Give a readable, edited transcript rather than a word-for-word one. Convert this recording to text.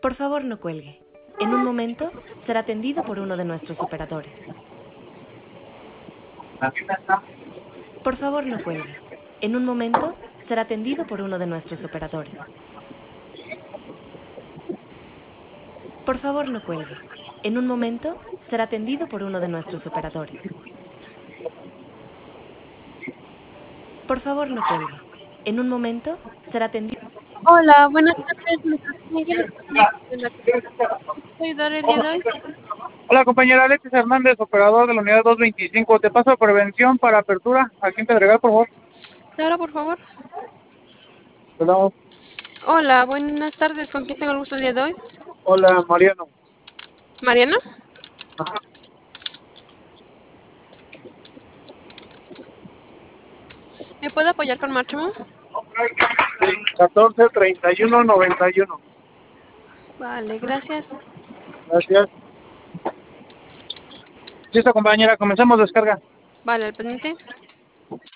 Por favor, no cuelgue. En un momento será atendido por uno de nuestros operadores. Por favor, no cuelgue. En un momento será atendido por uno de nuestros operadores. Por favor, no cuelgue. En un momento será atendido por uno de nuestros operadores. Por favor, no cuelgue. En un momento será atendido. Hola, buenas tardes. ¿Me puedes ayudar el día de hoy? Hola, compañera Alexis Hernández, operador de la unidad 225. Te paso a prevención para apertura. ¿A quién te agregar, por favor? Ahora, por favor. Te damos. Hola, buenas tardes. ¿Con quién tengo el gusto el día de hoy? Hola, Mariano. ¿Mariana? Ajá. ¿Me puede apoyar con Máximo? 143191. Vale, gracias. Gracias. Listo, compañera, comenzamos descarga. Vale, al pendiente.